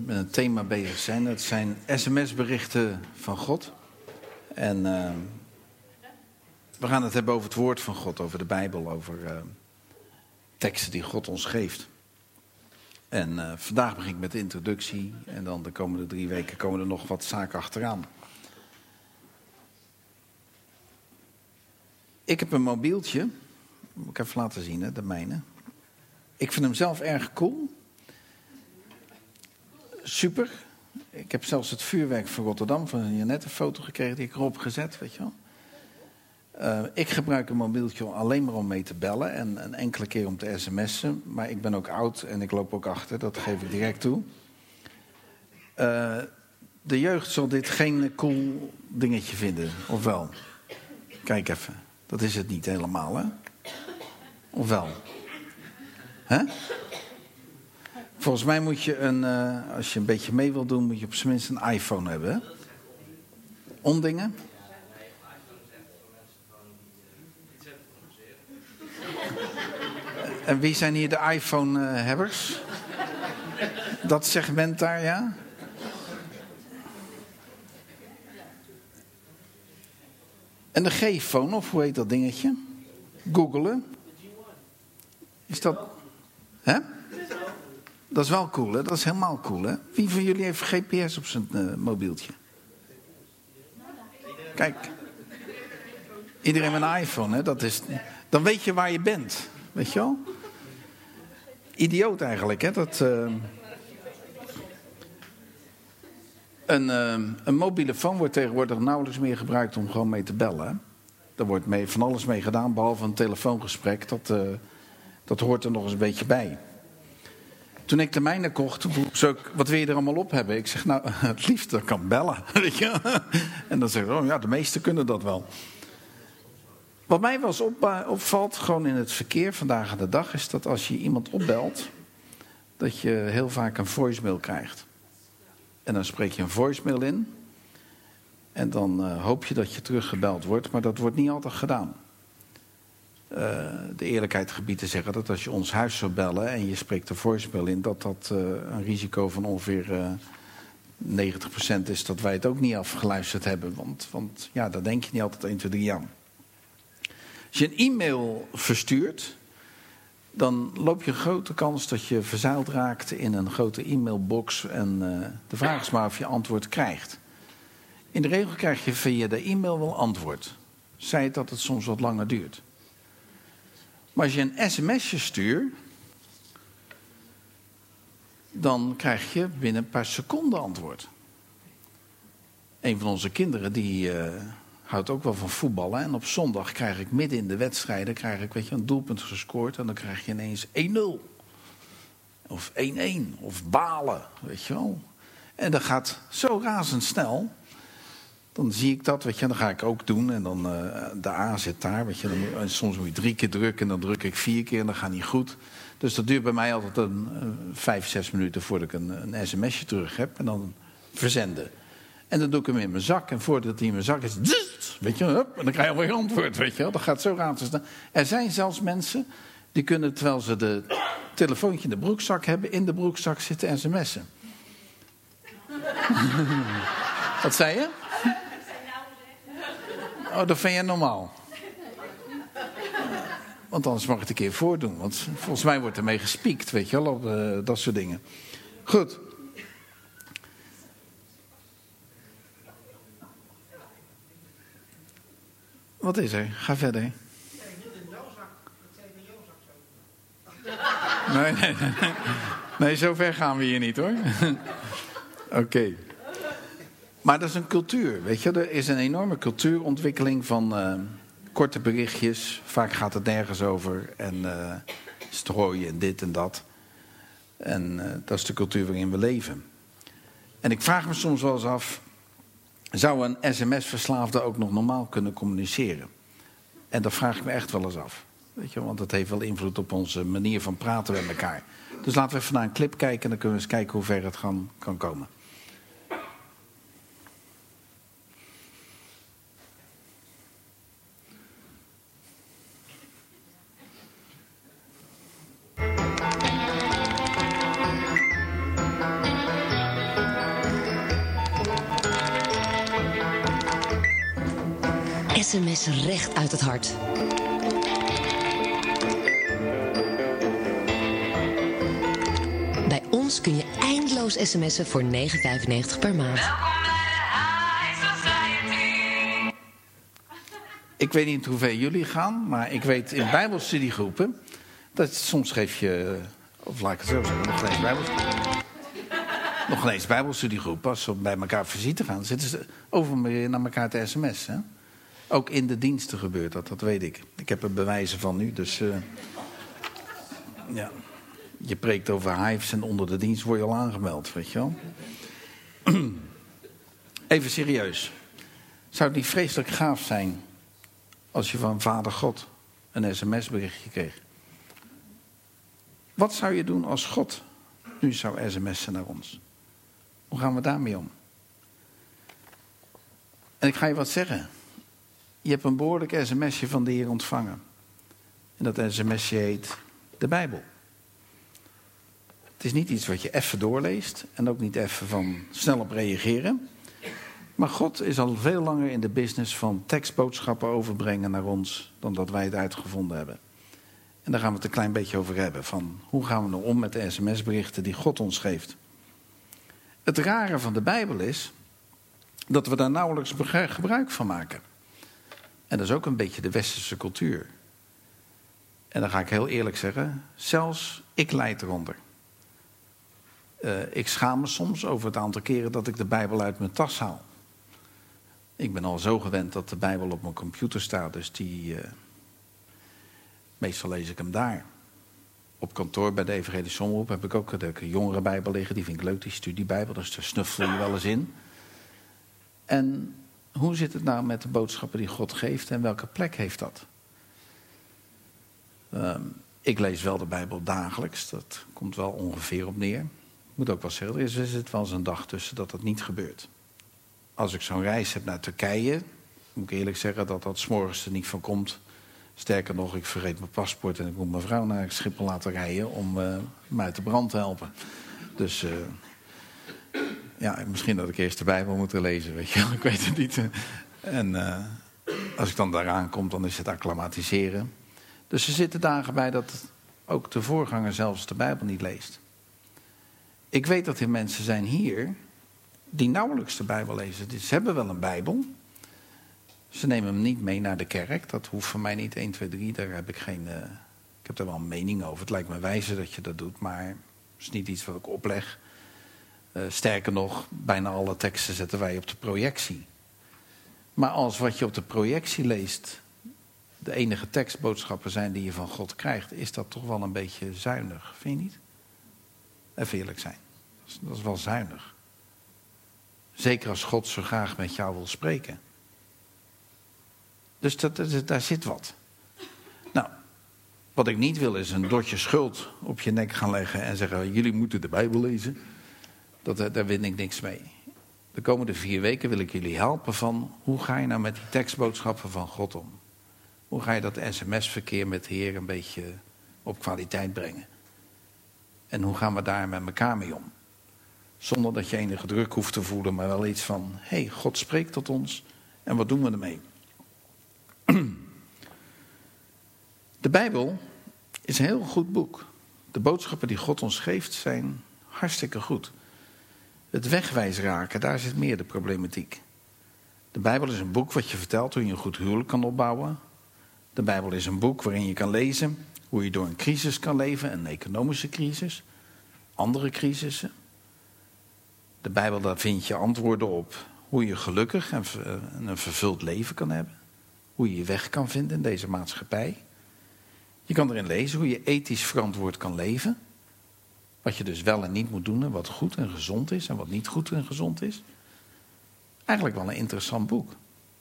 met een thema bezig zijn. Dat zijn sms-berichten van God. En we gaan het hebben over het woord van God, over de Bijbel, over teksten die God ons geeft. En vandaag begin ik met de introductie en dan de komende 3 weken komen er nog wat zaken achteraan. Ik heb een mobieltje, moet ik even laten zien, hè, de mijne. Ik vind hem zelf erg cool. Super. Ik heb zelfs het vuurwerk van Rotterdam van je net een foto gekregen die ik erop gezet, weet je wel. Ik gebruik een mobieltje alleen maar om mee te bellen en een enkele keer om te sms'en. Maar ik ben ook oud en ik loop ook achter, dat geef ik direct toe. De jeugd zal dit geen cool dingetje vinden, of wel? Kijk even, dat is het niet helemaal, hè? Of wel? Hè? Volgens mij moet je als je een beetje mee wil doen, moet je op zijn minst een iPhone hebben, hè? Ondingen? En wie zijn hier de iPhone-hebbers? Dat segment daar, ja? En de G-phone, of hoe heet dat dingetje? Googelen. Is dat... Hè? Dat is wel cool, hè? Dat is helemaal cool, hè? Wie van jullie heeft GPS op zijn mobieltje? Kijk. Iedereen met een iPhone, hè? Dat is... Dan weet je waar je bent. Weet je wel? Idioot eigenlijk, hè? Dat... Een mobiele phone wordt tegenwoordig nauwelijks meer gebruikt om gewoon mee te bellen. Hè? Er wordt van alles mee gedaan, behalve een telefoongesprek. Dat hoort er nog eens een beetje bij. Toen ik de mijne kocht, wat wil je er allemaal op hebben? Ik zeg, nou, het liefst dat kan bellen. Weet je? En dan zeg ik, oh ja, de meesten kunnen dat wel. Wat mij wel eens opvalt, gewoon in het verkeer vandaag aan de dag, is dat als je iemand opbelt, dat je heel vaak een voicemail krijgt. En dan spreek je een voicemail in. En dan hoop je dat je teruggebeld wordt, maar dat wordt niet altijd gedaan. De eerlijkheid gebiedt te zeggen dat als je ons huis zou bellen en je spreekt de voicemail in, dat een risico van ongeveer 90% is dat wij het ook niet afgeluisterd hebben. Want ja, daar denk je niet altijd 1, 2, 3 aan. Als je een e-mail verstuurt, dan loop je een grote kans dat je verzeild raakt in een grote e-mailbox. En de vraag is maar of je antwoord krijgt. In de regel krijg je via de e-mail wel antwoord. Zij het dat het soms wat langer duurt. Maar als je een sms'je stuurt, dan krijg je binnen een paar seconden antwoord. Een van onze kinderen die houdt ook wel van voetballen. En op zondag krijg ik midden in de wedstrijden een doelpunt gescoord. En dan krijg je ineens 1-0. Of 1-1. Of balen, weet je wel. En dat gaat zo razendsnel. Dan zie ik dat, weet je, en dan ga ik ook doen. En dan de A zit daar, weet je. Soms moet je 3 keer drukken en dan druk ik 4 keer en dat gaat niet goed. Dus dat duurt bij mij altijd 5, 6 minuten voordat ik een sms'je terug heb. En dan verzenden. En dan doe ik hem in mijn zak. En voordat hij in mijn zak is, weet je, hup, en dan krijg je alweer een antwoord, weet je wel. Dat gaat zo razendsnel. Er zijn zelfs mensen die kunnen, terwijl ze de telefoontje in de broekzak hebben, in de broekzak zitten sms'en. Wat zei je? Oh, dat vind jij normaal. Want anders mag ik het een keer voordoen. Want volgens mij wordt ermee gespiekt, weet je wel, op dat soort dingen. Goed. Wat is er? Ga verder. Niet in jouw zak. Ik zei in jouw zak zo. Nee, zover gaan we hier niet, hoor. Oké. Maar dat is een cultuur, weet je. Er is een enorme cultuurontwikkeling van korte berichtjes. Vaak gaat het nergens over. En strooien en dit en dat. En dat is de cultuur waarin we leven. En ik vraag me soms wel eens af, zou een sms-verslaafde ook nog normaal kunnen communiceren? En dat vraag ik me echt wel eens af. Weet je, want dat heeft wel invloed op onze manier van praten met elkaar. Dus laten we even naar een clip kijken en dan kunnen we eens kijken hoe ver het kan komen. sms recht uit het hart. Bij ons kun je eindeloos sms'en voor €9,95 per maand. Ik weet niet hoe ver jullie gaan, maar ik weet in bijbelstudiegroepen... dat soms geef je, of laat ik het zo zeggen, nog geen eens bijbelstudiegroepen. Als ze bij elkaar op visite gaan, zitten ze over naar elkaar te sms'en. Ook in de diensten gebeurt dat weet ik. Ik heb er bewijzen van nu, dus... ja. Je preekt over hives en onder de dienst word je al aangemeld, weet je wel. Even serieus. Zou het niet vreselijk gaaf zijn... als je van Vader God een sms-berichtje kreeg? Wat zou je doen als God nu zou sms'en naar ons? Hoe gaan we daarmee om? En ik ga je wat zeggen. Je hebt een behoorlijk sms'je van de Heer ontvangen. En dat sms'je heet de Bijbel. Het is niet iets wat je even doorleest. En ook niet even van snel op reageren. Maar God is al veel langer in de business van tekstboodschappen overbrengen naar ons... dan dat wij het uitgevonden hebben. En daar gaan we het een klein beetje over hebben. Van hoe gaan we nou om met de sms-berichten die God ons geeft. Het rare van de Bijbel is dat we daar nauwelijks gebruik van maken. En dat is ook een beetje de westerse cultuur. En dan ga ik heel eerlijk zeggen, zelfs ik lijd eronder. Ik schaam me soms over het aantal keren dat ik de Bijbel uit mijn tas haal. Ik ben al zo gewend dat de Bijbel op mijn computer staat, dus meestal lees ik hem daar. Op kantoor bij de Evangelische Omroep heb ik ook de jongerenbijbel liggen. Die vind ik leuk, die studiebijbel, dus daar snuffel je wel eens in. En hoe zit het nou met de boodschappen die God geeft en welke plek heeft dat? Ik lees wel de Bijbel dagelijks, dat komt wel ongeveer op neer. Ik moet ook wel zeggen, er zit wel eens een dag tussen dat dat niet gebeurt. Als ik zo'n reis heb naar Turkije, moet ik eerlijk zeggen dat dat 's morgens er niet van komt. Sterker nog, ik vergeet mijn paspoort en ik moet mijn vrouw naar Schiphol laten rijden om me uit de brand te helpen. Dus ja, misschien dat ik eerst de Bijbel moet lezen, weet je wel, ik weet het niet. En als ik dan daaraan kom, dan is het acclimatiseren. Dus er zitten dagen bij dat ook de voorganger zelfs de Bijbel niet leest. Ik weet dat er mensen zijn hier die nauwelijks de Bijbel lezen. Ze hebben wel een Bijbel. Ze nemen hem niet mee naar de kerk. Dat hoeft voor mij niet 1, 2, 3. Daar heb ik geen... ik heb daar wel een mening over. Het lijkt me wijzer dat je dat doet, maar het is niet iets wat ik opleg. Sterker nog, bijna alle teksten zetten wij op de projectie. Maar als wat je op de projectie leest de enige tekstboodschappen zijn die je van God krijgt, is dat toch wel een beetje zuinig, vind je niet? Even eerlijk zijn. Dat is wel zuinig. Zeker als God zo graag met jou wil spreken. Dus daar zit wat. Nou, wat ik niet wil is een dotje schuld op je nek gaan leggen en zeggen, jullie moeten de Bijbel lezen. Daar win ik niks mee. De komende 4 weken wil ik jullie helpen van, hoe ga je nou met die tekstboodschappen van God om? Hoe ga je dat sms-verkeer met de Heer een beetje op kwaliteit brengen? En hoe gaan we daar met elkaar mee om? Zonder dat je enige druk hoeft te voelen, maar wel iets van, hé, God spreekt tot ons en wat doen we ermee? De Bijbel is een heel goed boek. De boodschappen die God ons geeft zijn hartstikke goed. Het wegwijs raken, daar zit meer de problematiek. De Bijbel is een boek wat je vertelt hoe je een goed huwelijk kan opbouwen. De Bijbel is een boek waarin je kan lezen hoe je door een crisis kan leven, een economische crisis, andere crisissen. De Bijbel, daar vind je antwoorden op hoe je gelukkig en een vervuld leven kan hebben. Hoe je je weg kan vinden in deze maatschappij. Je kan erin lezen hoe je ethisch verantwoord kan leven. Wat je dus wel en niet moet doen en wat goed en gezond is en wat niet goed en gezond is. Eigenlijk wel een interessant boek.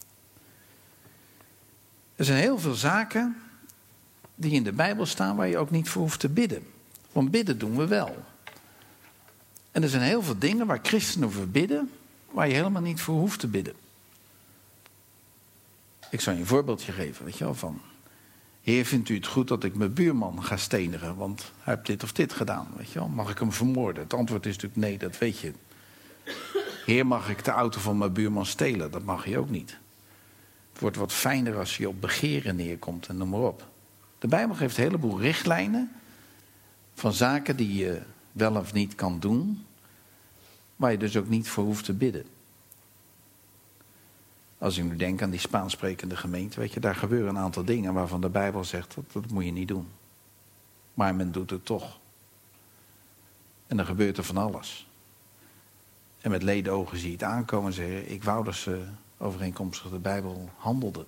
Er zijn heel veel zaken die in de Bijbel staan waar je ook niet voor hoeft te bidden. Want bidden doen we wel. En er zijn heel veel dingen waar christenen voor bidden, waar je helemaal niet voor hoeft te bidden. Ik zal je een voorbeeldje geven, weet je wel, van... Heer, vindt u het goed dat ik mijn buurman ga stenigen, want hij heeft dit of dit gedaan, weet je wel? Mag ik hem vermoorden? Het antwoord is natuurlijk nee, dat weet je. Heer, mag ik de auto van mijn buurman stelen? Dat mag je ook niet. Het wordt wat fijner als je op begeren neerkomt en noem maar op. De Bijbel geeft een heleboel richtlijnen van zaken die je wel of niet kan doen, waar je dus ook niet voor hoeft te bidden. Als ik nu denk aan die Spaans sprekende gemeente, weet je, daar gebeuren een aantal dingen waarvan de Bijbel zegt, dat moet je niet doen. Maar men doet het toch. En dan gebeurt er van alles. En met ledeogen zie je het aankomen en zeggen, ik wou dat ze overeenkomstig de Bijbel handelden.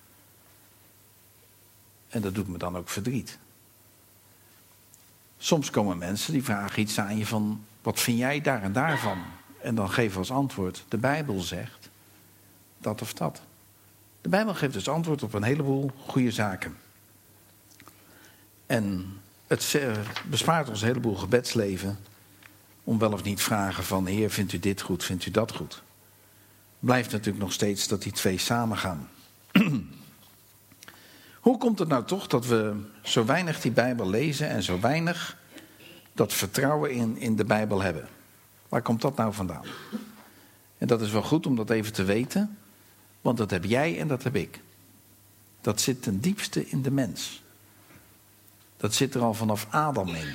En dat doet me dan ook verdriet. Soms komen mensen die vragen iets aan je van, wat vind jij daar en daarvan? En dan geven we als antwoord, de Bijbel zegt dat of dat. De Bijbel geeft dus antwoord op een heleboel goede zaken. En het bespaart ons een heleboel gebedsleven om wel of niet vragen van, Heer, vindt u dit goed, vindt u dat goed? Blijft natuurlijk nog steeds dat die twee samengaan. Hoe komt het nou toch dat we zo weinig die Bijbel lezen en zo weinig dat vertrouwen in de Bijbel hebben? Waar komt dat nou vandaan? En dat is wel goed om dat even te weten, want dat heb jij en dat heb ik. Dat zit ten diepste in de mens. Dat zit er al vanaf Adam in.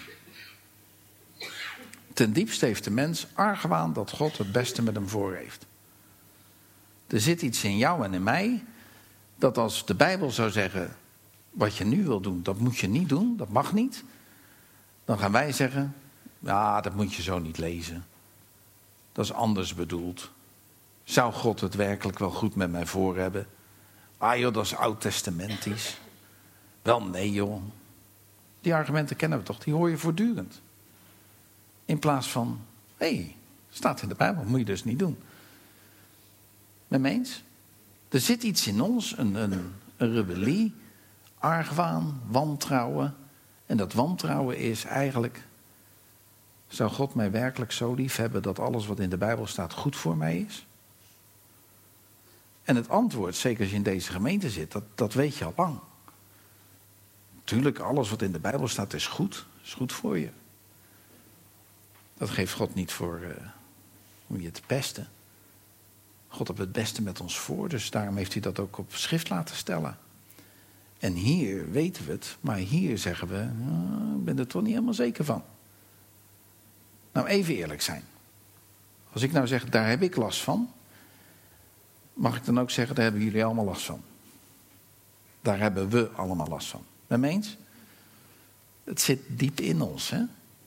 Ten diepste heeft de mens argwaan dat God het beste met hem voor heeft. Er zit iets in jou en in mij, dat als de Bijbel zou zeggen, wat je nu wil doen, dat moet je niet doen, dat mag niet. Dan gaan wij zeggen, ja, dat moet je zo niet lezen. Dat is anders bedoeld. Zou God het werkelijk wel goed met mij voor hebben? Ah joh, dat is oud-testamentisch. Wel nee joh. Die argumenten kennen we toch, die hoor je voortdurend. In plaats van, hé, staat in de Bijbel, moet je dus niet doen. Met me eens? Er zit iets in ons, een rebellie, argwaan, wantrouwen. En dat wantrouwen is eigenlijk, zou God mij werkelijk zo lief hebben dat alles wat in de Bijbel staat goed voor mij is? En het antwoord, zeker als je in deze gemeente zit, dat weet je al lang. Tuurlijk, alles wat in de Bijbel staat is goed voor je. Dat geeft God niet voor om je te pesten. God heeft het beste met ons voor, dus daarom heeft hij dat ook op schrift laten stellen. En hier weten we het, maar hier zeggen we, ik ben er toch niet helemaal zeker van. Nou, even eerlijk zijn. Als ik nou zeg, daar heb ik last van, mag ik dan ook zeggen, daar hebben jullie allemaal last van. Daar hebben we allemaal last van. Ben je het eens? Het zit diep in ons, hè?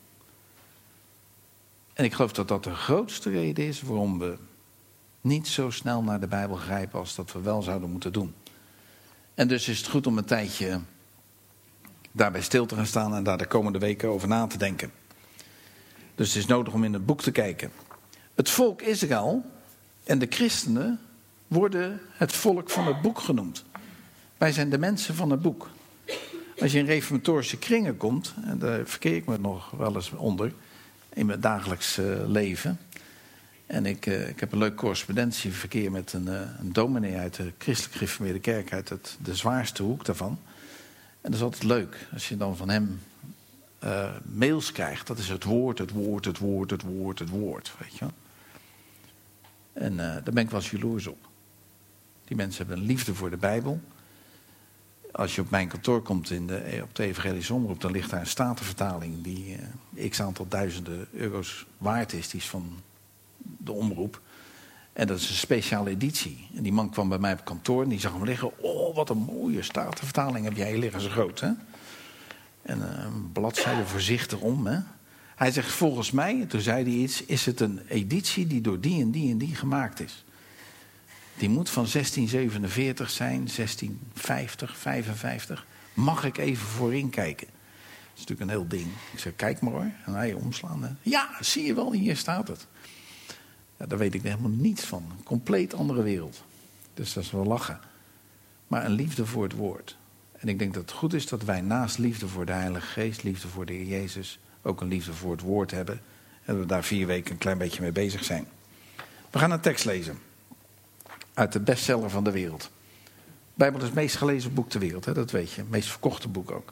En ik geloof dat dat de grootste reden is waarom we niet zo snel naar de Bijbel grijpen als dat we wel zouden moeten doen. En dus is het goed om een tijdje daarbij stil te gaan staan en daar de komende weken over na te denken. Dus het is nodig om in het boek te kijken. Het volk Israël en de christenen worden het volk van het boek genoemd. Wij zijn de mensen van het boek. Als je in reformatorische kringen komt, en daar verkeer ik me nog wel eens onder in mijn dagelijks leven. En ik heb een leuk correspondentieverkeer met een dominee uit de christelijk gereformeerde kerk, uit de zwaarste hoek daarvan. En dat is altijd leuk, als je dan van hem mails krijgt. Dat is het woord, het woord, het woord, het woord, het woord, weet je wel. En daar ben ik wel eens jaloers op. Die mensen hebben een liefde voor de Bijbel. Als je op mijn kantoor komt op de Evangelische Omroep, dan ligt daar een statenvertaling die x aantal duizenden euro's waard is. Die is van de omroep. En dat is een speciale editie. En die man kwam bij mij op kantoor en die zag hem liggen. Oh, wat een mooie statenvertaling heb jij. Liggen ze groot, hè? En een bladzijde voorzichtig om, hè? Hij zegt, volgens mij, toen zei hij iets, is het een editie die door die en die en die gemaakt is. Die moet van 1647 zijn, 1650, 55. Mag ik even voorin kijken? Dat is natuurlijk een heel ding. Ik zeg, kijk maar hoor. En hij omslaan. Hè. Ja, zie je wel, hier staat het. Ja, daar weet ik helemaal niets van. Een compleet andere wereld. Dus dat is wel lachen. Maar een liefde voor het woord. En ik denk dat het goed is dat wij naast liefde voor de Heilige Geest, liefde voor de Heer Jezus, ook een liefde voor het woord hebben. En dat we daar 4 weken een klein beetje mee bezig zijn. We gaan een tekst lezen. Uit de bestseller van de wereld. De Bijbel is het meest gelezen boek ter wereld, hè? Dat weet je. Het meest verkochte boek ook.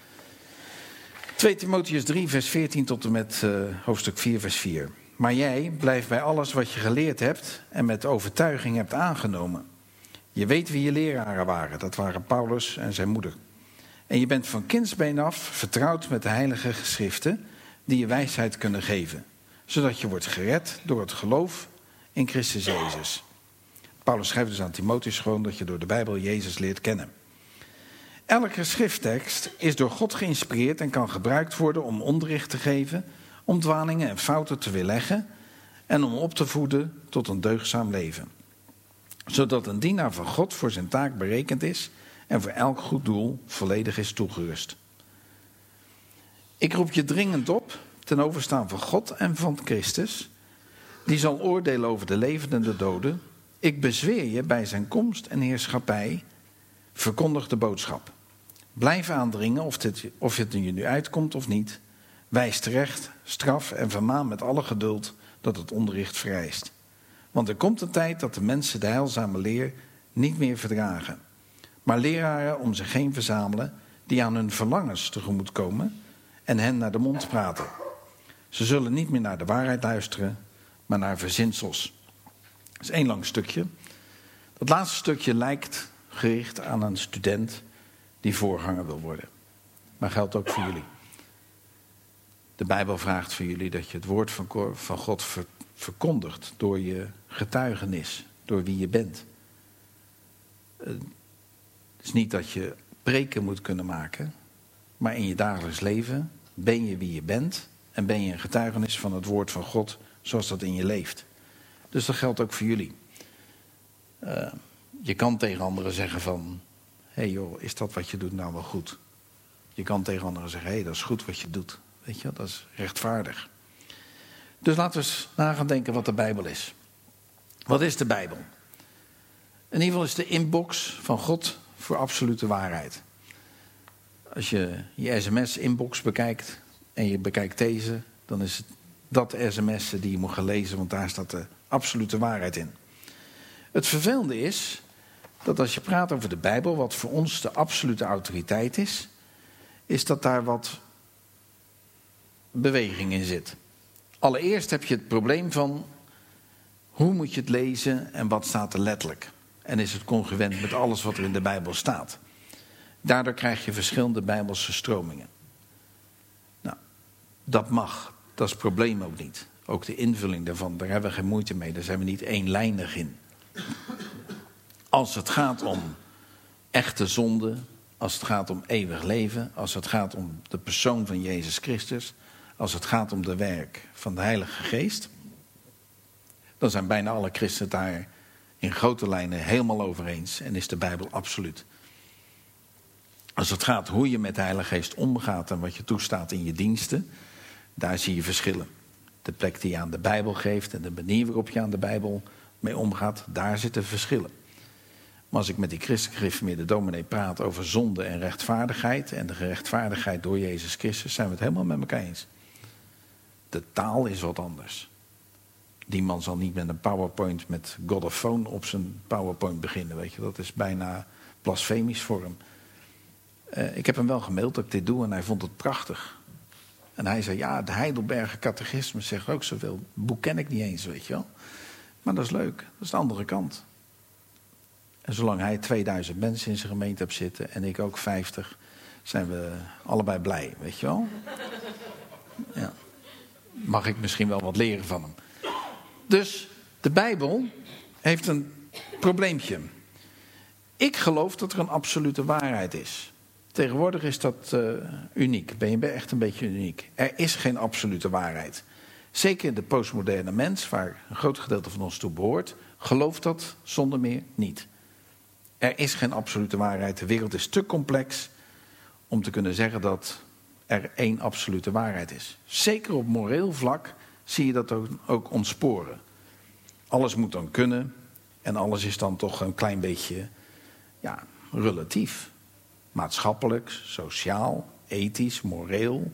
2 Timotheüs 3 vers 14 tot en met hoofdstuk 4 vers 4. Maar jij blijft bij alles wat je geleerd hebt en met overtuiging hebt aangenomen. Je weet wie je leraren waren. Dat waren Paulus en zijn moeder. En je bent van kindsbeen af vertrouwd met de heilige geschriften die je wijsheid kunnen geven. Zodat je wordt gered door het geloof in Christus Jezus. Paulus schrijft dus aan Timotheus gewoon dat je door de Bijbel Jezus leert kennen. Elke schrifttekst is door God geïnspireerd en kan gebruikt worden om onderricht te geven, om dwalingen en fouten te weerleggen en om op te voeden tot een deugdzaam leven. Zodat een dienaar van God voor zijn taak berekend is en voor elk goed doel volledig is toegerust. Ik roep je dringend op, ten overstaan van God en van Christus, die zal oordelen over de levenden en de doden. Ik bezweer je bij zijn komst en heerschappij, verkondig de boodschap. Blijf aandringen of het je nu uitkomt of niet. Wijs terecht, straf en vermaan met alle geduld dat het onderricht vereist. Want er komt een tijd dat de mensen de heilzame leer niet meer verdragen. Maar leraren om zich heen verzamelen die aan hun verlangens tegemoet komen en hen naar de mond praten. Ze zullen niet meer naar de waarheid luisteren, maar naar verzinsels. Dat is 1 lang stukje. Dat laatste stukje lijkt gericht aan een student die voorganger wil worden. Maar geldt ook voor jullie. De Bijbel vraagt van jullie dat je het woord van God verkondigt door je getuigenis, door wie je bent. Het is niet dat je preken moet kunnen maken, maar in je dagelijks leven ben je wie je bent en ben je een getuigenis van het woord van God zoals dat in je leeft. Dus dat geldt ook voor jullie. Je kan tegen anderen zeggen van, hé joh, is dat wat je doet nou wel goed? Je kan tegen anderen zeggen, hé, dat is goed wat je doet. Weet je, dat is rechtvaardig. Dus laten we eens na gaan denken wat de Bijbel is. Wat is de Bijbel? In ieder geval is de inbox van God voor absolute waarheid. Als je je sms-inbox bekijkt en je bekijkt deze, dan is het dat sms die je moet gaan lezen, want daar staat de absolute waarheid in. Het vervelende is dat als je praat over de Bijbel, wat voor ons de absolute autoriteit is dat daar wat beweging in zit. Allereerst heb je het probleem van hoe moet je het lezen en wat staat er letterlijk. En is het congruent met alles wat er in de Bijbel staat. Daardoor krijg je verschillende Bijbelse stromingen. Nou, dat mag. Dat is het probleem ook niet. Ook de invulling daarvan, daar hebben we geen moeite mee. Daar zijn we niet eenlijnig in. Als het gaat om echte zonde, als het gaat om eeuwig leven, als het gaat om de persoon van Jezus Christus, als het gaat om de werk van de Heilige Geest, dan zijn bijna alle christenen daar in grote lijnen helemaal over eens en is de Bijbel absoluut. Als het gaat hoe je met de Heilige Geest omgaat en wat je toestaat in je diensten, daar zie je verschillen. De plek die je aan de Bijbel geeft en de manier waarop je aan de Bijbel mee omgaat, daar zitten verschillen. Maar als ik met die christelijk gereformeerde dominee praat over zonde en rechtvaardigheid en de gerechtvaardigheid door Jezus Christus, zijn we het helemaal met elkaar eens. De taal is wat anders. Die man zal niet met een PowerPoint met God of Phone op zijn PowerPoint beginnen, weet je. Dat is bijna blasfemisch voor hem. Ik heb hem wel gemaild dat ik dit doe en hij vond het prachtig. En hij zei, ja, de Heidelberger Catechisme zegt ook zoveel. Het boek ken ik niet eens, weet je wel. Maar dat is leuk, dat is de andere kant. En zolang hij 2000 mensen in zijn gemeente hebt zitten en ik ook 50, zijn we allebei blij, weet je wel. Ja. Mag ik misschien wel wat leren van hem. Dus de Bijbel heeft een probleempje. Ik geloof dat er een absolute waarheid is. Tegenwoordig is dat uniek. Ben je echt een beetje uniek. Er is geen absolute waarheid. Zeker de postmoderne mens, waar een groot gedeelte van ons toe behoort, gelooft dat zonder meer niet. Er is geen absolute waarheid. De wereld is te complex om te kunnen zeggen dat er één absolute waarheid is. Zeker op moreel vlak zie je dat ook ontsporen. Alles moet dan kunnen en alles is dan toch een klein beetje relatief. Maatschappelijk, sociaal, ethisch, moreel.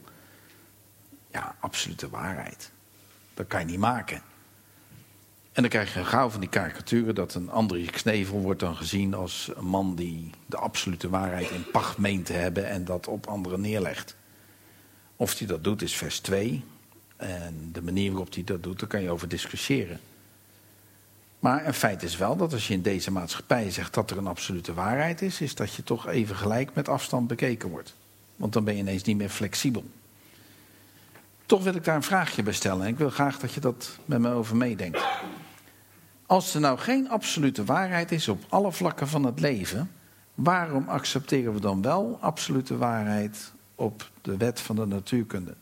Ja, absolute waarheid. Dat kan je niet maken. En dan krijg je gauw van die karikaturen dat een Andries Knevel wordt dan gezien als een man die de absolute waarheid in pacht meent te hebben en dat op anderen neerlegt. Of hij dat doet is vers 2. En de manier waarop hij dat doet, daar kan je over discussiëren. Maar een feit is wel dat als je in deze maatschappij zegt dat er een absolute waarheid is dat je toch even gelijk met afstand bekeken wordt. Want dan ben je ineens niet meer flexibel. Toch wil ik daar een vraagje bij stellen. En ik wil graag dat je dat met me over meedenkt. Als er nou geen absolute waarheid is op alle vlakken van het leven, waarom accepteren we dan wel absolute waarheid op de wet van de natuurkunde?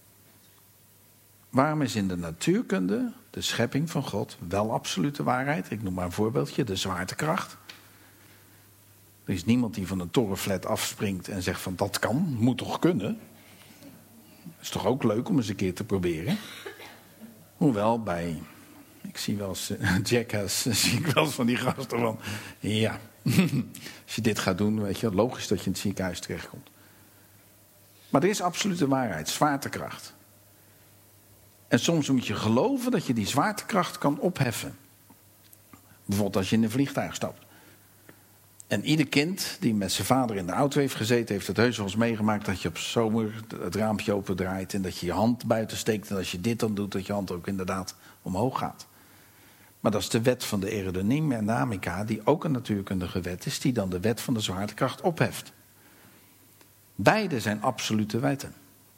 Waarom is in de natuurkunde, de schepping van God, wel absolute waarheid? Ik noem maar een voorbeeldje, de zwaartekracht. Er is niemand die van een torenflat afspringt en zegt van dat kan, moet toch kunnen? Dat is toch ook leuk om eens een keer te proberen? Hoewel bij, ik zie wel eens Jackass, zie ik wel eens van die gasten van, ja, als je dit gaat doen, weet je, logisch dat je in het ziekenhuis terechtkomt. Maar er is absolute waarheid, zwaartekracht. En soms moet je geloven dat je die zwaartekracht kan opheffen. Bijvoorbeeld als je in een vliegtuig stapt. En ieder kind die met zijn vader in de auto heeft gezeten, heeft het heus wel eens meegemaakt dat je op zomer het raampje opendraait en dat je je hand buiten steekt. En als je dit dan doet, dat je hand ook inderdaad omhoog gaat. Maar dat is de wet van de aerodynamica, die ook een natuurkundige wet is, die dan de wet van de zwaartekracht opheft. Beide zijn absolute wetten.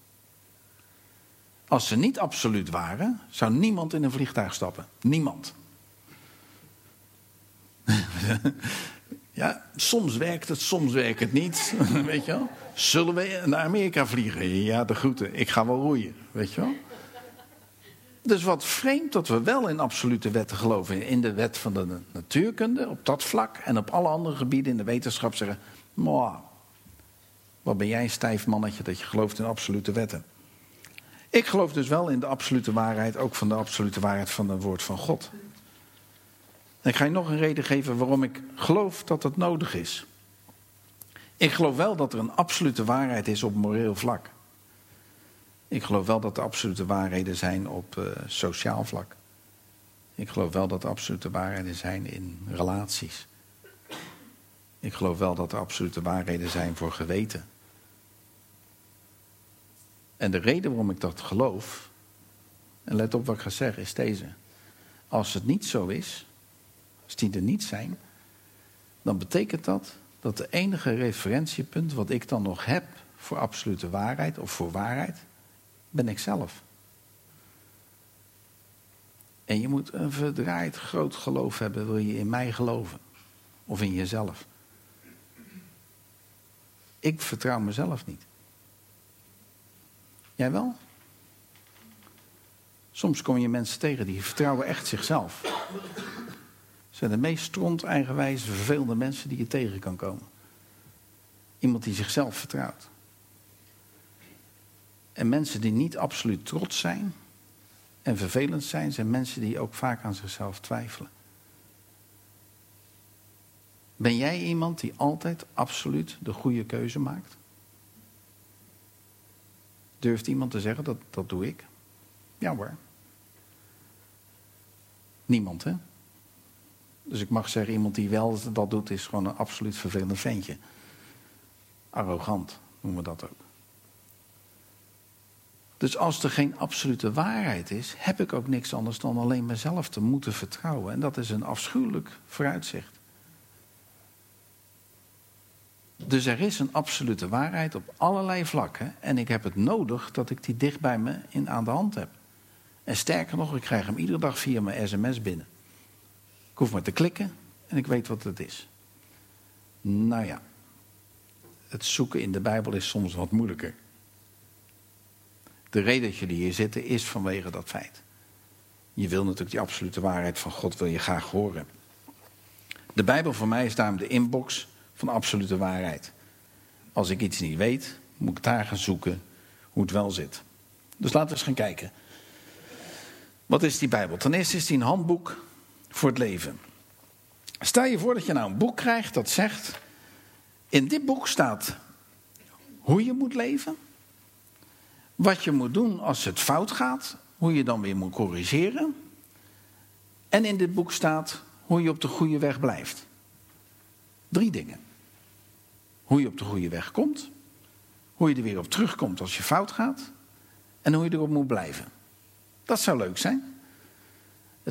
Als ze niet absoluut waren, zou niemand in een vliegtuig stappen. Niemand. Ja, soms werkt het, soms werkt het niet. Weet je wel? Zullen we naar Amerika vliegen? Ja, de groeten. Ik ga wel roeien. Weet je wel? Dus wat vreemd dat we wel in absolute wetten geloven. In de wet van de natuurkunde, op dat vlak. En op alle andere gebieden in de wetenschap zeggen, wat ben jij een stijf mannetje dat je gelooft in absolute wetten. Ik geloof dus wel in de absolute waarheid, ook van de absolute waarheid van het woord van God. En ik ga je nog een reden geven waarom ik geloof dat het nodig is. Ik geloof wel dat er een absolute waarheid is op moreel vlak. Ik geloof wel dat er absolute waarheden zijn op sociaal vlak. Ik geloof wel dat er absolute waarheden zijn in relaties. Ik geloof wel dat er absolute waarheden zijn voor geweten. En de reden waarom ik dat geloof, en let op wat ik ga zeggen, is deze. Als het niet zo is, als die er niet zijn, dan betekent dat dat de enige referentiepunt wat ik dan nog heb voor absolute waarheid of voor waarheid, ben ik zelf. En je moet een verdraaid groot geloof hebben, wil je in mij geloven. Of in jezelf. Ik vertrouw mezelf niet. Jij wel? Soms kom je mensen tegen die vertrouwen echt zichzelf. Het zijn de meest stront-eigenwijze, vervelende mensen die je tegen kan komen. Iemand die zichzelf vertrouwt. En mensen die niet absoluut trots zijn en vervelend zijn, zijn mensen die ook vaak aan zichzelf twijfelen. Ben jij iemand die altijd absoluut de goede keuze maakt? Durft iemand te zeggen, dat doe ik? Ja hoor. Niemand, hè? Dus ik mag zeggen, iemand die wel dat doet, is gewoon een absoluut vervelend ventje. Arrogant, noemen we dat ook. Dus als er geen absolute waarheid is, heb ik ook niks anders dan alleen mezelf te moeten vertrouwen. En dat is een afschuwelijk vooruitzicht. Dus er is een absolute waarheid op allerlei vlakken. En ik heb het nodig dat ik die dicht bij me aan de hand heb. En sterker nog, ik krijg hem iedere dag via mijn sms binnen. Ik hoef maar te klikken en ik weet wat het is. Nou ja, het zoeken in de Bijbel is soms wat moeilijker. De reden dat jullie hier zitten is vanwege dat feit. Je wil natuurlijk die absolute waarheid van God wil je graag horen. De Bijbel voor mij is daarom de inbox van absolute waarheid. Als ik iets niet weet, moet ik daar gaan zoeken hoe het wel zit. Dus laten we eens gaan kijken. Wat is die Bijbel? Ten eerste is die een handboek voor het leven. Stel je voor dat je nou een boek krijgt dat zegt, in dit boek staat hoe je moet leven, wat je moet doen als het fout gaat, hoe je dan weer moet corrigeren. En in dit boek staat hoe je op de goede weg blijft. 3 dingen. Hoe je op de goede weg komt, hoe je er weer op terugkomt als je fout gaat en hoe je erop moet blijven. Dat zou leuk zijn.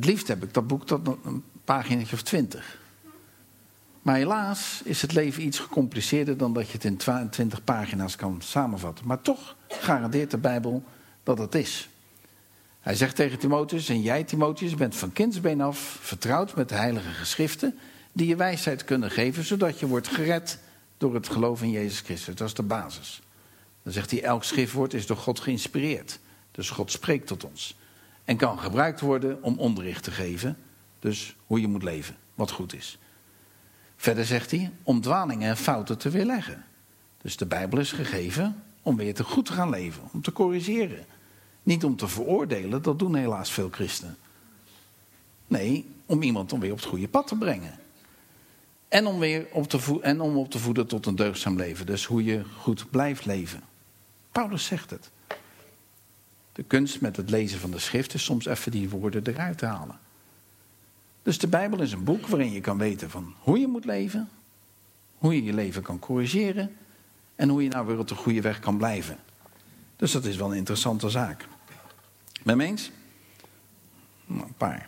Het liefst heb ik dat boek tot een paginaatje of 20. Maar helaas is het leven iets gecompliceerder dan dat je het in 20 pagina's kan samenvatten. Maar toch garandeert de Bijbel dat het is. Hij zegt tegen Timotheus, en jij Timotheus bent van kindsbeen af vertrouwd met de heilige geschriften die je wijsheid kunnen geven, zodat je wordt gered door het geloof in Jezus Christus. Dat is de basis. Dan zegt hij, elk schriftwoord is door God geïnspireerd. Dus God spreekt tot ons. En kan gebruikt worden om onderricht te geven. Dus hoe je moet leven, wat goed is. Verder zegt hij, om dwalingen en fouten te weerleggen. Dus de Bijbel is gegeven om weer te goed te gaan leven. Om te corrigeren. Niet om te veroordelen, dat doen helaas veel christenen. Nee, om iemand weer op het goede pad te brengen. En om weer op te voeden tot een deugdzaam leven. Dus hoe je goed blijft leven. Paulus zegt het. De kunst met het lezen van de schrift is soms even die woorden eruit te halen. Dus de Bijbel is een boek waarin je kan weten van hoe je moet leven. Hoe je je leven kan corrigeren. En hoe je nou weer op de goede weg kan blijven. Dus dat is wel een interessante zaak. Ben je eens? Nou, een paar.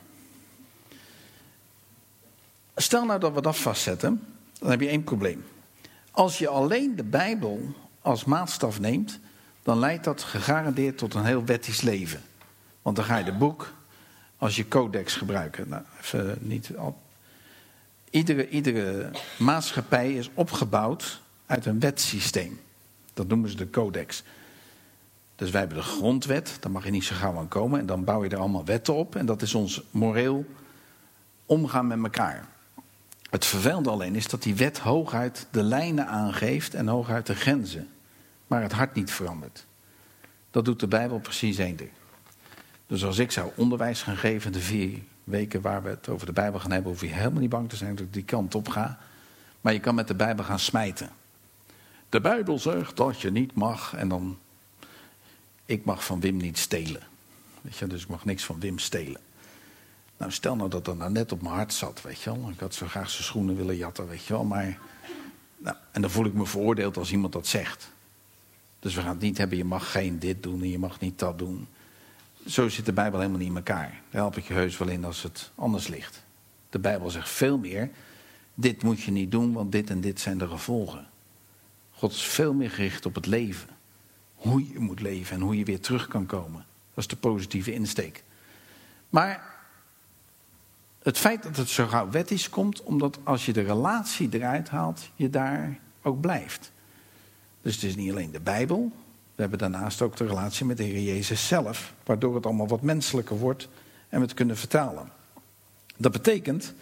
Stel nou dat we dat vastzetten, dan heb je één probleem. Als je alleen de Bijbel als maatstaf neemt, dan leidt dat gegarandeerd tot een heel wettisch leven. Want dan ga je de boek als je codex gebruiken. Nou, even niet al. Iedere maatschappij is opgebouwd uit een wetsysteem. Dat noemen ze de codex. Dus wij hebben de grondwet, daar mag je niet zo gauw aan komen. En dan bouw je er allemaal wetten op. En dat is ons moreel omgaan met elkaar. Het vervelende alleen is dat die wet hooguit de lijnen aangeeft en hooguit de grenzen. Maar het hart niet verandert. Dat doet de Bijbel precies één ding. Dus als ik zou onderwijs gaan geven de 4 weken waar we het over de Bijbel gaan hebben, hoef je helemaal niet bang te zijn dat ik die kant op ga. Maar je kan met de Bijbel gaan smijten. De Bijbel zegt dat je niet mag en dan, ik mag van Wim niet stelen. Weet je, dus ik mag niks van Wim stelen. Nou, stel nou dat dat nou net op mijn hart zat, weet je wel. Ik had zo graag zijn schoenen willen jatten, weet je wel. Maar, nou, en dan voel ik me veroordeeld als iemand dat zegt. Dus we gaan het niet hebben, je mag geen dit doen en je mag niet dat doen. Zo zit de Bijbel helemaal niet in elkaar. Daar help ik je heus wel in als het anders ligt. De Bijbel zegt veel meer, dit moet je niet doen, want dit en dit zijn de gevolgen. God is veel meer gericht op het leven. Hoe je moet leven en hoe je weer terug kan komen. Dat is de positieve insteek. Maar het feit dat het zo gauw wettisch komt, omdat als je de relatie eruit haalt, je daar ook blijft. Dus het is niet alleen de Bijbel. We hebben daarnaast ook de relatie met de Heer Jezus zelf, waardoor het allemaal wat menselijker wordt en we het kunnen vertalen. Dat betekent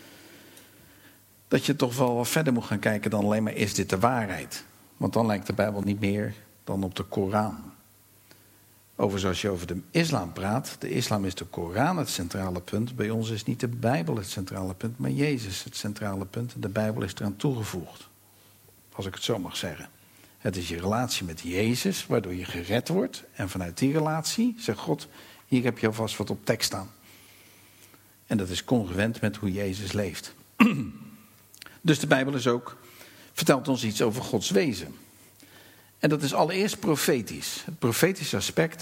dat je toch wel wat verder moet gaan kijken dan alleen maar, is dit de waarheid? Want dan lijkt de Bijbel niet meer dan op de Koran. Overigens, als je over de islam praat, de islam is de Koran het centrale punt. Bij ons is niet de Bijbel het centrale punt, maar Jezus het centrale punt. De Bijbel is eraan toegevoegd, als ik het zo mag zeggen. Het is je relatie met Jezus, waardoor je gered wordt. En vanuit die relatie zegt God, hier heb je alvast wat op tekst staan. En dat is congruent met hoe Jezus leeft. Dus de Bijbel is ook, vertelt ons iets over Gods wezen. En dat is allereerst profetisch. Het profetische aspect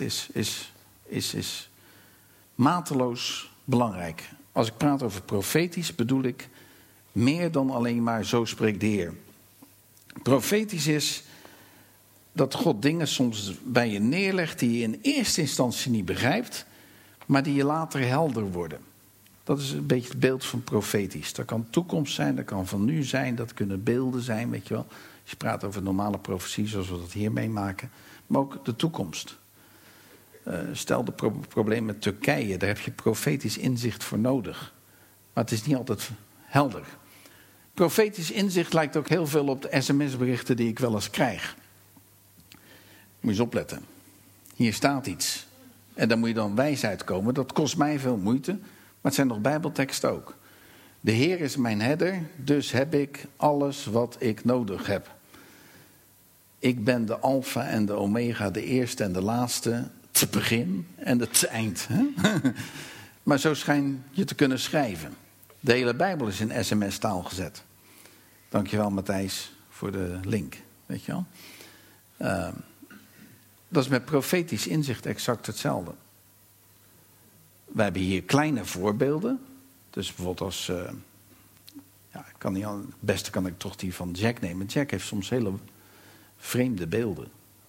is mateloos belangrijk. Als ik praat over profetisch bedoel ik meer dan alleen maar zo spreekt de Heer. Profetisch is dat God dingen soms bij je neerlegt die je in eerste instantie niet begrijpt, maar die je later helder worden. Dat is een beetje het beeld van profetisch. Dat kan toekomst zijn, dat kan van nu zijn, dat kunnen beelden zijn, weet je wel. Als je praat over normale profetie zoals we dat hier meemaken, maar ook de toekomst. Stel de probleem met Turkije, daar heb je profetisch inzicht voor nodig. Maar het is niet altijd helder. Profetisch inzicht lijkt ook heel veel op de sms-berichten die ik wel eens krijg. Moet je eens opletten. Hier staat iets. En daar moet je dan wijs uitkomen. Dat kost mij veel moeite. Maar het zijn nog bijbelteksten ook. De Heer is mijn herder, dus heb ik alles wat ik nodig heb. Ik ben de alfa en de omega, de eerste en de laatste, het begin en het eind. Hè? Maar zo schijn je te kunnen schrijven. De hele Bijbel is in sms-taal gezet. Dankjewel Matthijs voor de link. Weet je wel? Dat is met profetisch inzicht exact hetzelfde. we hebben hier kleine voorbeelden. Dus bijvoorbeeld als... het beste kan ik toch die van Jack nemen. Jack heeft soms hele vreemde beelden.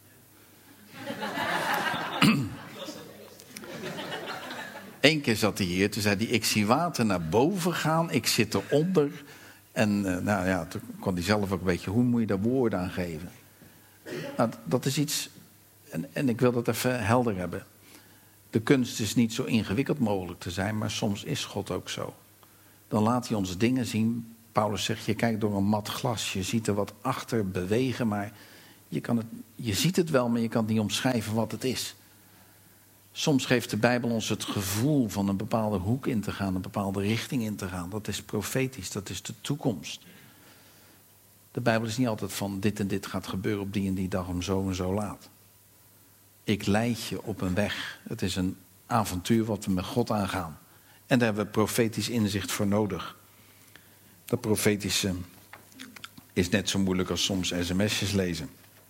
Eén keer zat hij hier, toen zei hij... ik zie water naar boven gaan, ik zit eronder. En toen kon hij zelf ook een beetje... hoe moet je daar woorden aan geven? Nou, dat is iets... En ik wil dat even helder hebben. De kunst is niet zo ingewikkeld mogelijk te zijn... maar soms is God ook zo. Dan laat hij ons dingen zien. Paulus zegt, je kijkt door een mat glas. Je ziet er wat achter bewegen, maar je ziet het wel... maar je kan het niet omschrijven wat het is. Soms geeft de Bijbel ons het gevoel van een bepaalde hoek in te gaan... een bepaalde richting in te gaan. Dat is profetisch, dat is de toekomst. De Bijbel is niet altijd van dit en dit gaat gebeuren op die en die dag om zo en zo laat. Ik leid je op een weg. Het is een avontuur wat we met God aangaan. En daar hebben we profetisch inzicht voor nodig. Dat profetische is net zo moeilijk als soms sms'jes lezen.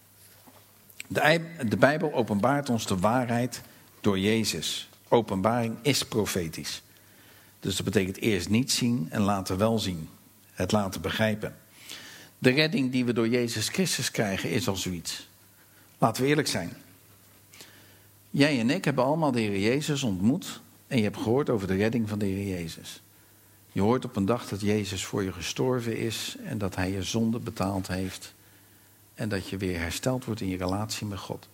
De Bijbel openbaart ons de waarheid door Jezus. Openbaring is profetisch. Dus dat betekent eerst niet zien en later wel zien. Het laten begrijpen. De redding die we door Jezus Christus krijgen is al zoiets. Laten we eerlijk zijn. Jij en ik hebben allemaal de Heer Jezus ontmoet... en je hebt gehoord over de redding van de Heer Jezus. Je hoort op een dag dat Jezus voor je gestorven is... en dat hij je zonde betaald heeft... en dat je weer hersteld wordt in je relatie met God.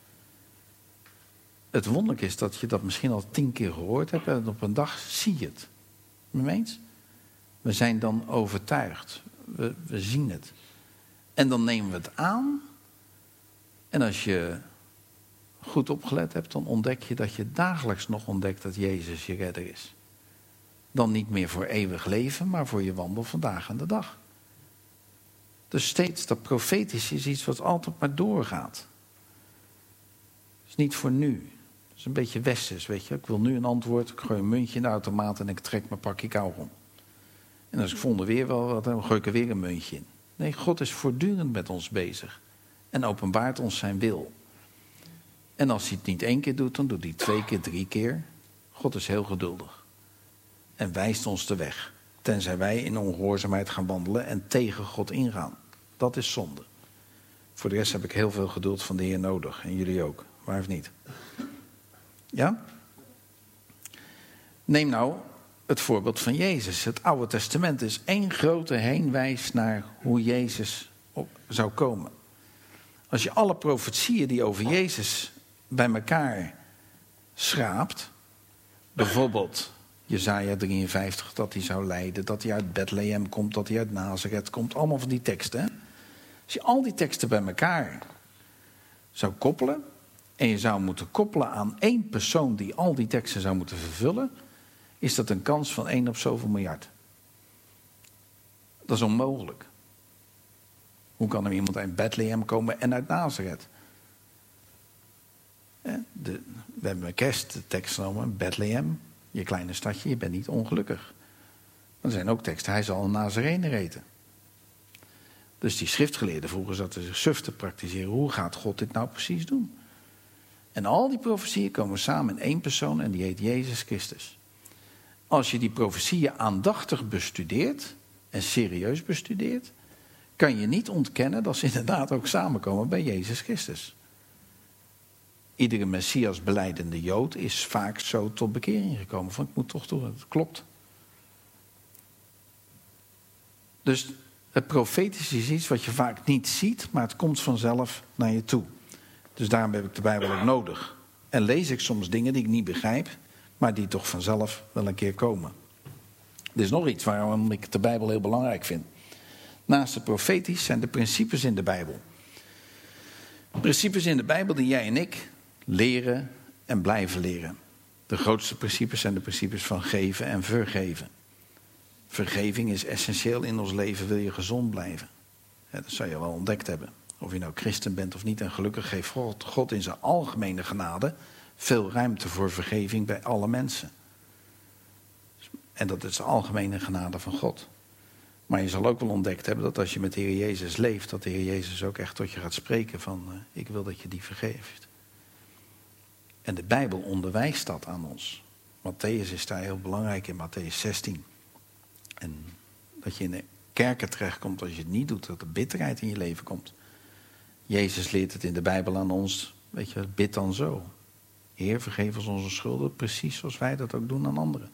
Het wonderlijke is dat je dat misschien al 10 keer gehoord hebt... en op een dag zie je het. Met me eens? We zijn dan overtuigd. We zien het. En dan nemen we het aan... en als je goed opgelet hebt, dan ontdek je dat je dagelijks nog ontdekt dat Jezus je redder is. Dan niet meer voor eeuwig leven, maar voor je wandel vandaag aan de dag. Dus steeds dat profetisch is iets wat altijd maar doorgaat. Het is niet voor nu. Het is een beetje westers, weet je. Ik wil nu een antwoord, ik gooi een muntje in de automaat en ik trek mijn pakje kauwgom. En als ik volgende weer wel wat, dan gooi ik er weer een muntje in. Nee, God is voortdurend met ons bezig. En openbaart ons zijn wil. En als hij het niet 1 keer doet, dan doet hij 2 keer, 3 keer. God is heel geduldig. En wijst ons de weg. Tenzij wij in ongehoorzaamheid gaan wandelen en tegen God ingaan. Dat is zonde. Voor de rest heb ik heel veel geduld van de Heer nodig. En jullie ook. Waar of niet? Ja? Neem nou het voorbeeld van Jezus. Het Oude Testament is 1 grote heenwijs naar hoe Jezus zou komen. Als je alle profetieën die over Jezus bij elkaar schraapt. Bijvoorbeeld Jesaja 53, dat hij zou lijden, dat hij uit Bethlehem komt, dat hij uit Nazareth komt. Allemaal van die teksten. Hè? Als je al die teksten bij elkaar zou koppelen. En je zou moeten koppelen aan 1 persoon die al die teksten zou moeten vervullen. Is dat een kans van 1 op zoveel miljard. Dat is onmogelijk. Hoe kan er iemand uit Bethlehem komen en uit Nazareth? We hebben een kersttekst genomen, Bethlehem, je kleine stadje, je bent niet ongelukkig. Er zijn ook teksten, hij zal een Nazarener eten. Dus die schriftgeleerden vroegen zaten zich suf te praktiseren. Hoe gaat God dit nou precies doen? En al die profetieën komen samen in 1 persoon en die heet Jezus Christus. Als je die profetieën aandachtig bestudeert en serieus bestudeert, kan je niet ontkennen dat ze inderdaad ook samenkomen bij Jezus Christus. Iedere Messias belijdende Jood is vaak zo tot bekering gekomen. Van ik moet toch doen, het klopt. Dus het profetische is iets wat je vaak niet ziet, maar het komt vanzelf naar je toe. Dus daarom heb ik de Bijbel ook nodig. En lees ik soms dingen die ik niet begrijp, maar die toch vanzelf wel een keer komen. Er is nog iets waarom ik de Bijbel heel belangrijk vind. Naast het profetisch zijn de principes in de Bijbel. Principes in de Bijbel die jij en ik leren en blijven leren. De grootste principes zijn de principes van geven en vergeven. Vergeving is essentieel in ons leven, wil je gezond blijven. Ja, dat zou je wel ontdekt hebben. Of je nou christen bent of niet. En gelukkig geeft God in zijn algemene genade veel ruimte voor vergeving bij alle mensen. En dat is de algemene genade van God. Maar je zal ook wel ontdekt hebben dat als je met de Heer Jezus leeft, dat de Heer Jezus ook echt tot je gaat spreken van ik wil dat je die vergeeft. En de Bijbel onderwijst dat aan ons. Matthäus is daar heel belangrijk in, Matthäus 16. En dat je in de kerken terechtkomt als je het niet doet, dat er bitterheid in je leven komt. Jezus leert het in de Bijbel aan ons, weet je, bid dan zo. Heer, vergeef ons onze schulden, precies zoals wij dat ook doen aan anderen.